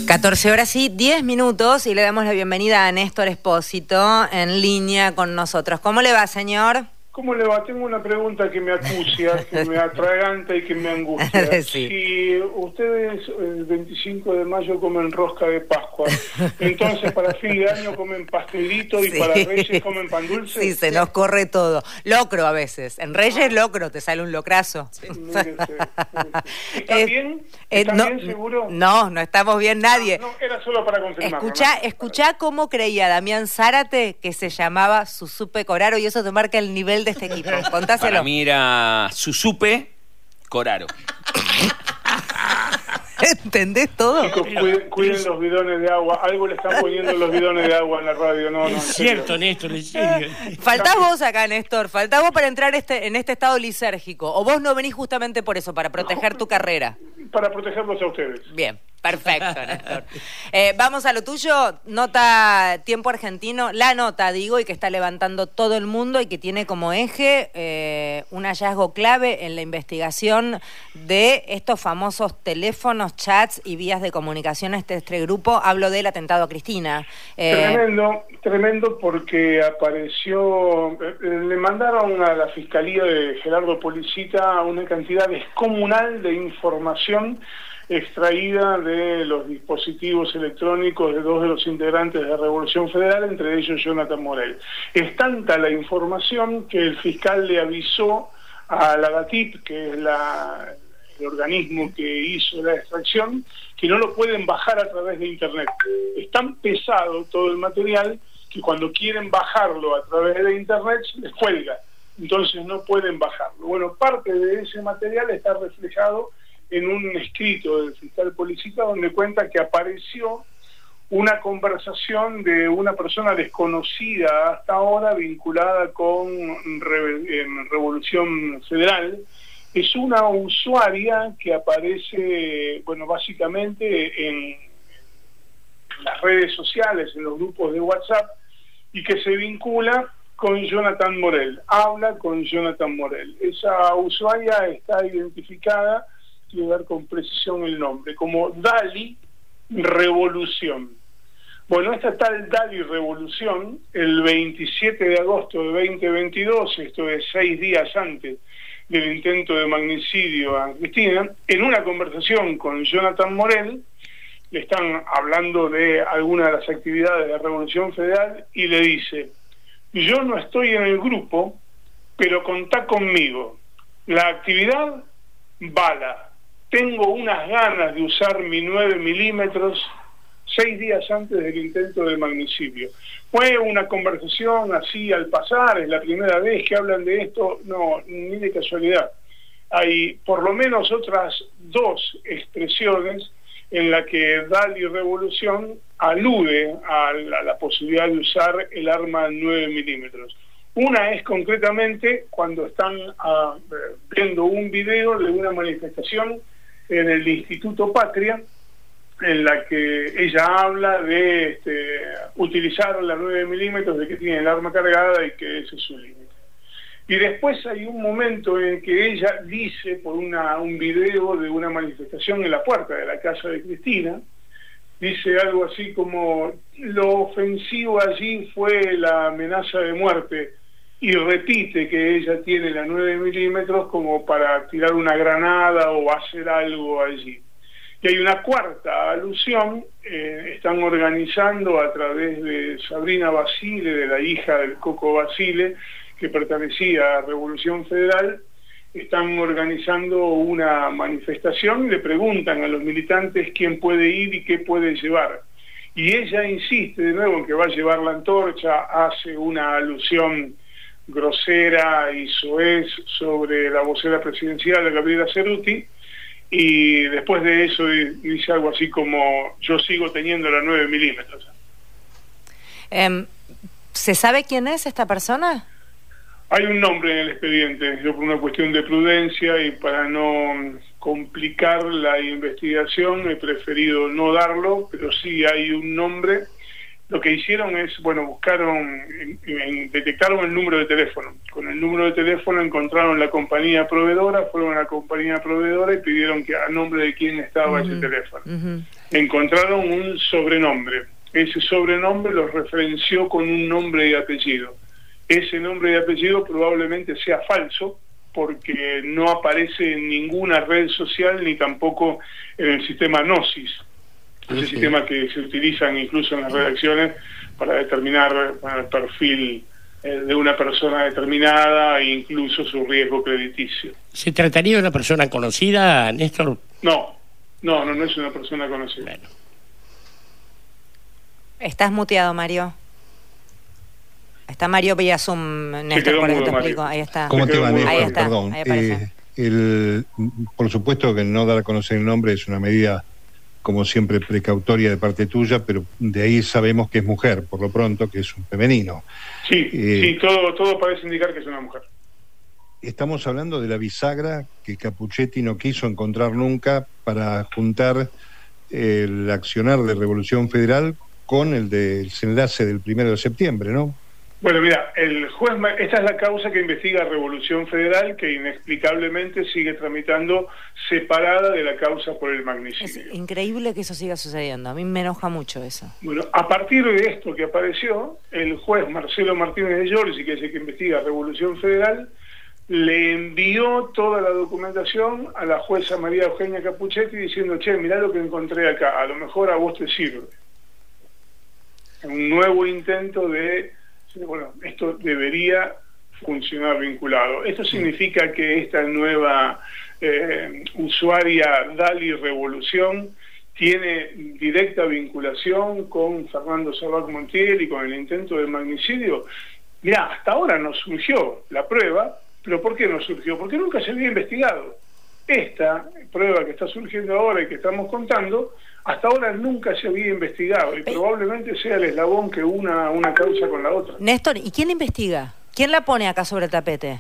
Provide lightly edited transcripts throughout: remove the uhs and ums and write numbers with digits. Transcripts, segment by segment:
14 horas y 10 minutos y le damos la bienvenida a Néstor Espósito en línea con nosotros. ¿Cómo le va, señor? ¿Cómo le va? Tengo una pregunta que me acucia, que me atraganta y que me angustia. Sí. Si ustedes el 25 de mayo comen rosca de Pascua, entonces para fin de año comen pastelito y para Reyes comen pan dulce. Sí, se nos corre todo. Locro a veces. En Reyes locro, te sale un locrazo. Sí. ¿Está bien? ¿Está bien, seguro? No estamos bien nadie. No, era solo para confirmar. Escuchá cómo creía Damián Zárate que se llamaba Susupe Coraro y eso te marca el nivel de este equipo. Contáselo. Para mí era Susupe Coraro. ¿Entendés todo? Chicos, cuiden los bidones de agua. Algo le están poniendo los bidones de agua en la radio. No, es cierto, Néstor, en serio. Faltás vos acá, Néstor. Faltás vos para entrar en este estado lisérgico. ¿O vos no venís justamente por eso, para proteger tu carrera? Para protegerlos a ustedes. Bien. Perfecto, Néstor. Vamos a lo tuyo, nota Tiempo Argentino, la nota, digo, y que está levantando todo el mundo y que tiene como eje un hallazgo clave en la investigación de estos famosos teléfonos, chats y vías de comunicación de este grupo. Hablo del atentado a Cristina. Tremendo porque apareció, le mandaron a la Fiscalía de Gerardo Policita una cantidad descomunal de información extraída de los dispositivos electrónicos de dos de los integrantes de la Revolución Federal, entre ellos Jonathan Morel. Es tanta la información que el fiscal le avisó a la DATIP, que es el organismo que hizo la extracción, que no lo pueden bajar a través de Internet. Es tan pesado todo el material que cuando quieren bajarlo a través de Internet les cuelga, entonces no pueden bajarlo. Bueno, parte de ese material está reflejado en un escrito del fiscal Policita donde cuenta que apareció una conversación de una persona desconocida hasta ahora vinculada con Revolución Federal. Es una usuaria que aparece, básicamente en las redes sociales, en los grupos de WhatsApp, y que se vincula con Jonathan Morel, habla con Jonathan Morel. Esa usuaria está identificada, quiero dar con precisión el nombre, como Dali Revolución. Bueno, esta tal Dali Revolución, el 27 de agosto de 2022, esto es 6 días antes del intento de magnicidio a Cristina, en una conversación con Jonathan Morel, le están hablando de alguna de las actividades de la Revolución Federal y le dice: yo no estoy en el grupo, pero contá conmigo. La actividad, bala. Tengo unas ganas de usar mi 9 milímetros 6 días antes del intento de magnicidio. Fue una conversación así al pasar, es la primera vez que hablan de esto, no, ni de casualidad. Hay por lo menos otras 2 expresiones en las que Dali Revolución alude a la posibilidad de usar el arma 9 milímetros. Una es concretamente cuando están viendo un video de una manifestación en el Instituto Patria, en la que ella habla de utilizar la 9 milímetros, de que tiene el arma cargada y que ese es su límite. Y después hay un momento en que ella dice, por un video de una manifestación en la puerta de la casa de Cristina, dice algo así como: lo ofensivo allí fue la amenaza de muerte, y repite que ella tiene la 9 milímetros como para tirar una granada o hacer algo allí. Y hay una cuarta alusión, están organizando a través de Sabrina Basile, de la hija del Coco Basile, que pertenecía a Revolución Federal, están organizando una manifestación y le preguntan a los militantes quién puede ir y qué puede llevar. Y ella insiste de nuevo en que va a llevar la antorcha, hace una alusión grosera y soez sobre la vocera presidencial de Gabriela Cerruti, y después de eso dice algo así como: yo sigo teniendo la 9 milímetros. ¿Se sabe quién es esta persona? Hay un nombre en el expediente. Yo, por una cuestión de prudencia y para no complicar la investigación, he preferido no darlo, pero sí hay un nombre. Lo que hicieron es, buscaron, detectaron el número de teléfono. Con el número de teléfono encontraron la compañía proveedora, fueron a la compañía proveedora y pidieron que a nombre de quién estaba ese teléfono. encontraron un sobrenombre. Ese sobrenombre los referenció con un nombre y apellido. Ese nombre y apellido probablemente sea falso, porque no aparece en ninguna red social ni tampoco en el sistema Gnosis, ese sistema que se utilizan incluso en las redacciones para determinar el perfil de una persona determinada e incluso su riesgo crediticio. ¿Se trataría de una persona conocida, Néstor? No es una persona conocida. Bueno. Estás muteado, Mario. Está Mario Villazum, Néstor, por eso te explico. Ahí está. ¿Cómo te va, Néstor? Ahí está. Perdón. Ahí aparece. Por supuesto que no dar a conocer el nombre es una medida, como siempre, precautoria de parte tuya, pero de ahí sabemos que es mujer, por lo pronto, que es un femenino. Sí, todo parece indicar que es una mujer. Estamos hablando de la bisagra que Capuchetti no quiso encontrar nunca para juntar el accionar de Revolución Federal con el desenlace del 1 de septiembre, ¿no? Bueno, mira, esta es la causa que investiga Revolución Federal, que inexplicablemente sigue tramitando separada de la causa por el magnicidio. Es increíble que eso siga sucediendo. A mí me enoja mucho eso. Bueno, a partir de esto que apareció, el juez Marcelo Martínez de Giorgi, que es el que investiga Revolución Federal, le envió toda la documentación a la jueza María Eugenia Capuchetti diciendo: che, mirá lo que encontré acá, a lo mejor a vos te sirve. Un nuevo intento de... Bueno, esto debería funcionar vinculado. Esto significa que esta nueva usuaria Dali Revolución tiene directa vinculación con Fernando Sabac Montiel y con el intento de magnicidio. Mirá, hasta ahora no surgió la prueba, pero ¿por qué no surgió? Porque nunca se había investigado. Esta prueba que está surgiendo ahora y que estamos contando, hasta ahora nunca se había investigado y probablemente sea el eslabón que una causa con la otra. Néstor, ¿y quién la investiga? ¿Quién la pone acá sobre el tapete?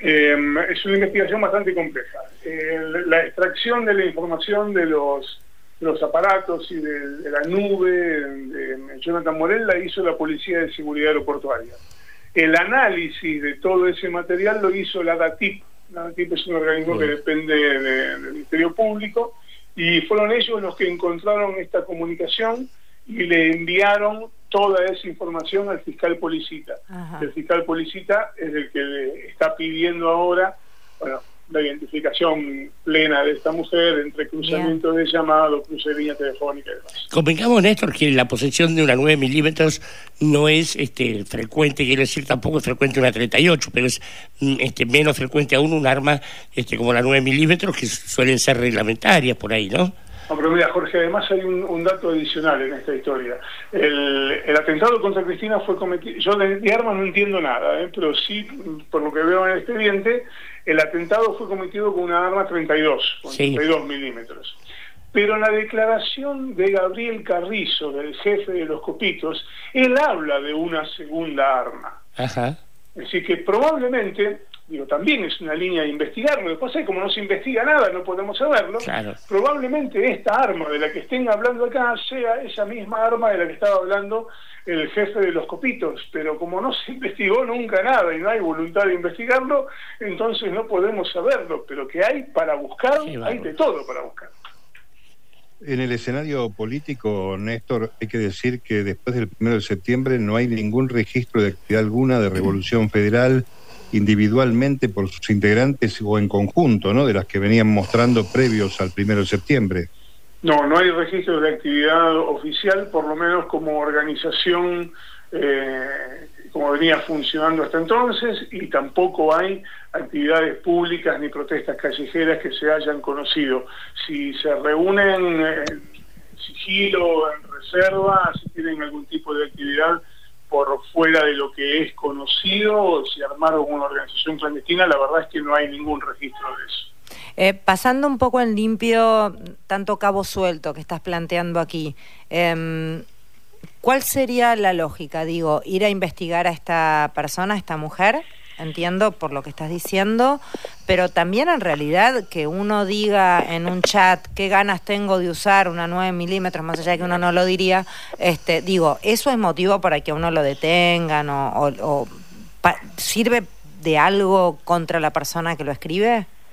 Es una investigación bastante compleja. La extracción de la información de los aparatos y de la nube de Jonathan Morel la hizo la Policía de Seguridad Aeroportuaria. El análisis de todo ese material lo hizo la DATIP. La DATIP es un organismo que depende del Ministerio Público, y fueron ellos los que encontraron esta comunicación y le enviaron toda esa información al fiscal Policita. Ajá. El fiscal Policita es el que le está pidiendo ahora, bueno, la identificación plena de esta mujer, entre cruzamiento de llamado, cruce de línea telefónica y demás. Convengamos, Néstor, que la posesión de una 9 milímetros no es frecuente, quiero decir, tampoco es frecuente una 38, pero es menos frecuente aún un arma como la 9 milímetros, que suelen ser reglamentarias por ahí, ¿no? No, pero mira, Jorge, además hay un dato adicional en esta historia. El atentado contra Cristina fue cometido... Yo de armas no entiendo nada, pero sí, por lo que veo en el expediente, el atentado fue cometido con una arma 32, con 32 milímetros. Pero en la declaración de Gabriel Carrizo, del jefe de los Copitos, él habla de una segunda arma. Ajá. Es decir, que probablemente... también es una línea de investigar. Lo que pasa es que como no se investiga nada, no podemos saberlo. Claro. Probablemente esta arma de la que estén hablando acá sea esa misma arma de la que estaba hablando el jefe de los Copitos, pero como no se investigó nunca nada y no hay voluntad de investigarlo, entonces no podemos saberlo. Pero que hay para buscar, hay de todo para buscar. En el escenario político, Néstor, hay que decir que después del 1 de septiembre no hay ningún registro de actividad alguna de Revolución Federal, individualmente por sus integrantes o en conjunto, ¿no?, de las que venían mostrando previos al 1 de septiembre. No hay registro de actividad oficial, por lo menos como organización, como venía funcionando hasta entonces, y tampoco hay actividades públicas ni protestas callejeras que se hayan conocido. Si se reúnen en sigilo, en reserva, si tienen algún tipo de actividad por fuera de lo que es conocido, si armaron una organización clandestina, la verdad es que no hay ningún registro de eso. Pasando un poco en limpio, tanto cabo suelto que estás planteando aquí, ¿cuál sería la lógica? Digo, ir a investigar a esta persona, a esta mujer, entiendo por lo que estás diciendo, pero también en realidad que uno diga en un chat qué ganas tengo de usar una 9 milímetros, más allá de que uno no lo diría, digo, ¿eso es motivo para que uno lo detengan o sirve de algo contra la persona que lo escribe?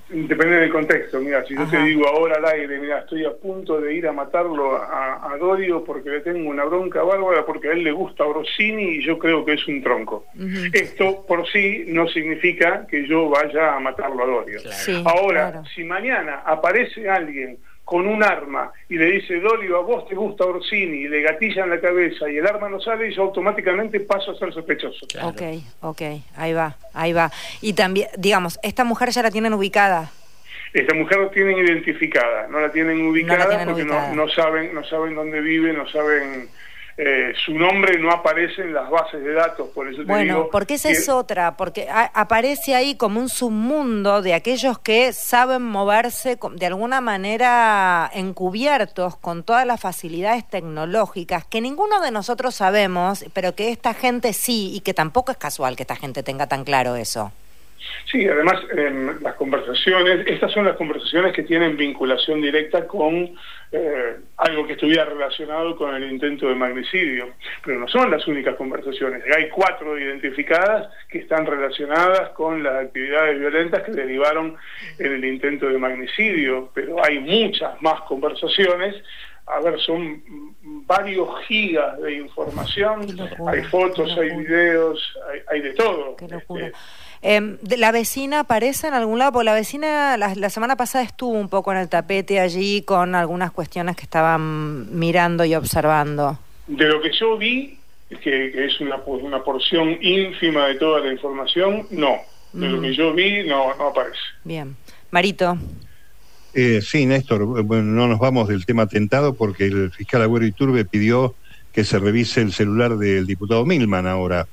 Depende del contexto. Mira, si yo Ajá. te digo ahora al aire, mira, estoy a punto de ir a matarlo a Dorio porque le tengo una bronca bárbara, porque a él le gusta Orsini y yo creo que es un tronco. Esto por sí no significa que yo vaya a matarlo a Dorio. Sí, Ahora, claro. si mañana aparece alguien con un arma y le dice, Dorio, a vos te gusta Orsini, y le gatilla en la cabeza y el arma no sale, yo automáticamente paso a ser sospechoso. Claro. Ok, ahí va. Y también, digamos, esta mujer ya la tienen ubicada. Esta mujer la tienen identificada, no la tienen ubicada porque ubicada. no saben dónde vive, no saben su nombre, no aparece en las bases de datos, por eso te Bueno, digo porque esa que- es otra, porque aparece ahí como un submundo de aquellos que saben moverse de alguna manera encubiertos con todas las facilidades tecnológicas que ninguno de nosotros sabemos, pero que esta gente sí, y que tampoco es casual que esta gente tenga tan claro eso. Sí, además las conversaciones, estas son las conversaciones que tienen vinculación directa con algo que estuviera relacionado con el intento de magnicidio, pero no son las únicas conversaciones. Hay 4 identificadas que están relacionadas con las actividades violentas que derivaron en el intento de magnicidio, pero hay muchas más conversaciones. A ver, son varios gigas de información, Qué locura, hay fotos, qué hay locura. videos, hay de todo. Qué locura. ¿La vecina aparece en algún lado? Porque la vecina la semana pasada estuvo un poco en el tapete allí con algunas cuestiones que estaban mirando y observando. De lo que yo vi, que es una porción ínfima de toda la información, no. De lo que yo vi, no aparece. Bien. Marito. Sí, Néstor, bueno, no nos vamos del tema atentado porque el fiscal Agüero Iturbe pidió que se revise el celular del diputado Milman ahora.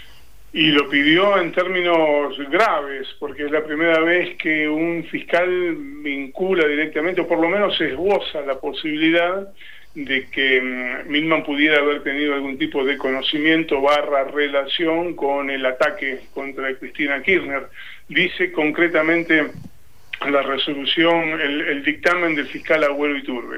Y lo pidió en términos graves, porque es la primera vez que un fiscal vincula directamente, o por lo menos esboza la posibilidad de que Milman pudiera haber tenido algún tipo de conocimiento / relación con el ataque contra Cristina Kirchner. Dice concretamente la resolución, el dictamen del fiscal Agüero Iturbe.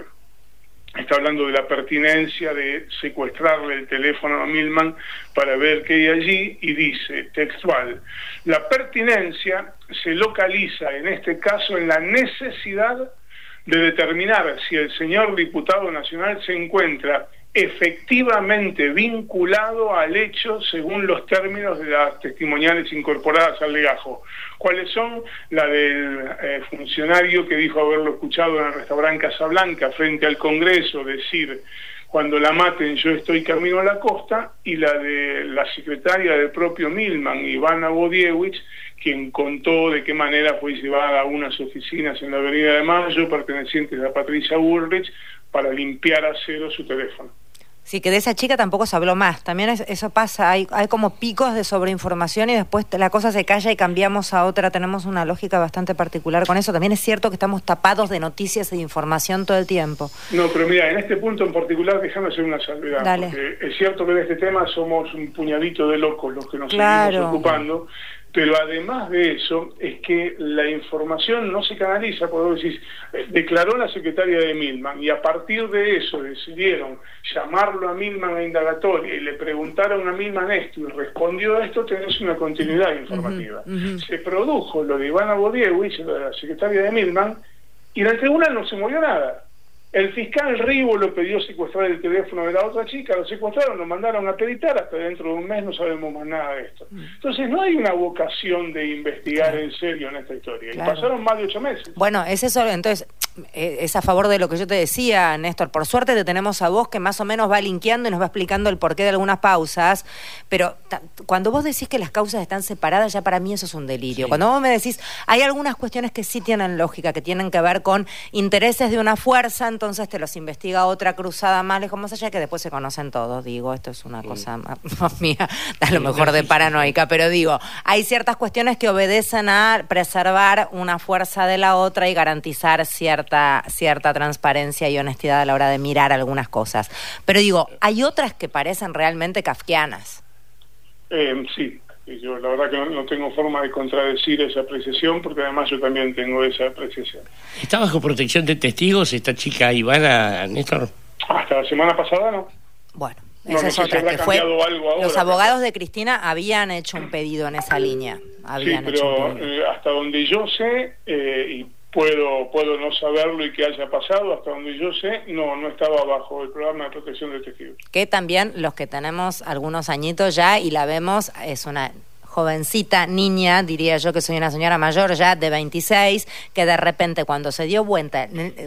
Está hablando de la pertinencia de secuestrarle el teléfono a Milman para ver qué hay allí, y dice, textual, la pertinencia se localiza en este caso en la necesidad de determinar si el señor diputado nacional se encuentra efectivamente vinculado al hecho según los términos de las testimoniales incorporadas al legajo. ¿Cuáles son? La del funcionario que dijo haberlo escuchado en el restaurante Casablanca frente al Congreso decir, cuando la maten yo estoy camino a la costa, y la de la secretaria del propio Milman, Ivana Bodiewicz, quien contó de qué manera fue llevada a unas oficinas en la Avenida de Mayo pertenecientes a Patricia Bullrich para limpiar a cero su teléfono. Sí, que de esa chica tampoco se habló más. También eso pasa, hay como picos de sobreinformación y después la cosa se calla y cambiamos a otra. Tenemos una lógica bastante particular con eso. También es cierto que estamos tapados de noticias y de información todo el tiempo. No, pero mira, en este punto en particular déjame hacer una salvedad. Dale. Porque es cierto que de este tema somos un puñadito de locos los que nos Claro. seguimos ocupando, pero además de eso es que la información no se canaliza, porque vos decís, declaró la secretaria de Milman y a partir de eso decidieron llamarlo a Milman a indagatoria y le preguntaron a Milman esto y respondió a esto, tenés una continuidad informativa. Se produjo lo de Ivana Bodiewicz, lo de la secretaria de Milman, y en el tribunal no se movió nada. El fiscal Ribo lo pidió secuestrar el teléfono de la otra chica, lo secuestraron, lo mandaron a peritar, hasta dentro de un mes no sabemos más nada de esto. Entonces no hay una vocación de investigar en serio en esta historia. Claro. Y pasaron más de 8 meses. Bueno, es eso, entonces, es a favor de lo que yo te decía, Néstor. Por suerte te tenemos a vos que más o menos va linkeando y nos va explicando el porqué de algunas pausas, pero cuando vos decís que las causas están separadas, ya para mí eso es un delirio. Sí. Cuando vos me decís, hay algunas cuestiones que sí tienen lógica, que tienen que ver con intereses de una fuerza, entonces te los investiga otra cruzada más lejos, más allá, que después se conocen todos, digo, esto es una cosa más mía, a lo mejor de paranoica, pero digo, hay ciertas cuestiones que obedecen a preservar una fuerza de la otra y garantizar cierta transparencia y honestidad a la hora de mirar algunas cosas. Pero digo, hay otras que parecen realmente kafkianas. Sí, yo la verdad que no tengo forma de contradecir esa apreciación, porque además yo también tengo esa apreciación. ¿Está bajo protección de testigos esta chica Ivana, Néstor? Hasta la semana pasada no. Bueno, esa es otra, si que fue, algo ahora, los abogados de Cristina habían hecho un pedido en esa línea. Habían sí, hecho un pero pedido. hasta donde yo sé, y puedo no saberlo y que haya pasado, hasta donde yo sé, no estaba bajo el programa de protección de testigos. Que también los que tenemos algunos añitos ya y la vemos, es una jovencita, niña, diría yo que soy una señora mayor ya de 26, que de repente cuando se dio cuenta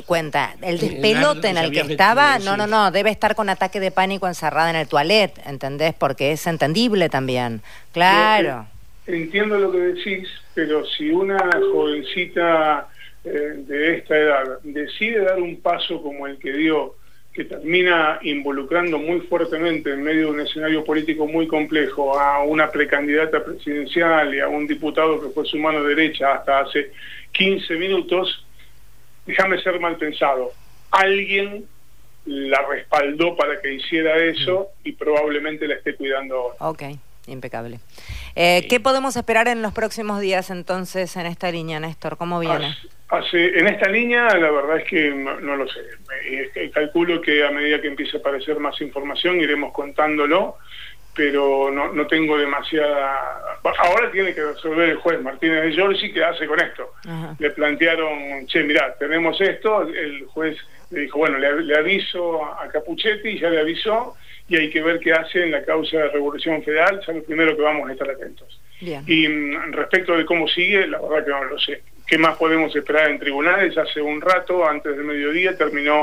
el despelote en el que estaba, no, debe estar con ataque de pánico encerrada en el toilet, ¿entendés? Porque es entendible también, claro. Entiendo lo que decís, pero si una jovencita de esta edad decide dar un paso como el que dio, que termina involucrando muy fuertemente en medio de un escenario político muy complejo a una precandidata presidencial y a un diputado que fue su mano derecha hasta hace 15 minutos, déjame ser mal pensado. Alguien la respaldó para que hiciera eso y probablemente la esté cuidando ahora. Ok, impecable. ¿Qué podemos esperar en los próximos días entonces en esta línea, Néstor? ¿Cómo viene? En esta línea la verdad es que no lo sé. Calculo que a medida que empiece a aparecer más información iremos contándolo, pero no tengo demasiada... Ahora tiene que resolver el juez Martínez de Giorgi qué hace con esto. Ajá. Le plantearon, mirá, tenemos esto, el juez le dijo, bueno, le aviso a Capuchetti, ya le avisó, y hay que ver qué hace en la causa de Revolución Federal, es lo primero que vamos a estar atentos. Bien. Y respecto de cómo sigue, la verdad que no lo sé. ¿Qué más podemos esperar en tribunales? Hace un rato, antes del mediodía, terminó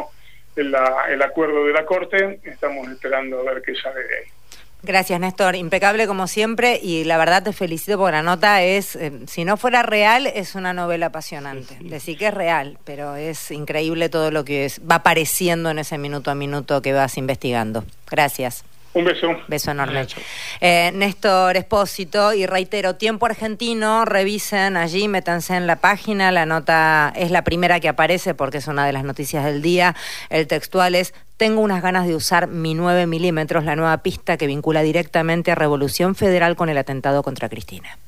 el acuerdo de la Corte, estamos esperando a ver qué sale de ahí. Gracias, Néstor. Impecable como siempre, y la verdad te felicito porque la nota es, si no fuera real, es una novela apasionante. Decir que es real, pero es increíble todo lo que va apareciendo en ese minuto a minuto que vas investigando. Gracias. Un beso. Beso enorme. Néstor Espósito, y reitero, Tiempo Argentino, revisen allí, métanse en la página, la nota es la primera que aparece porque es una de las noticias del día. El textual es: tengo unas ganas de usar mi 9 milímetros, la nueva pista que vincula directamente a Revolución Federal con el atentado contra Cristina.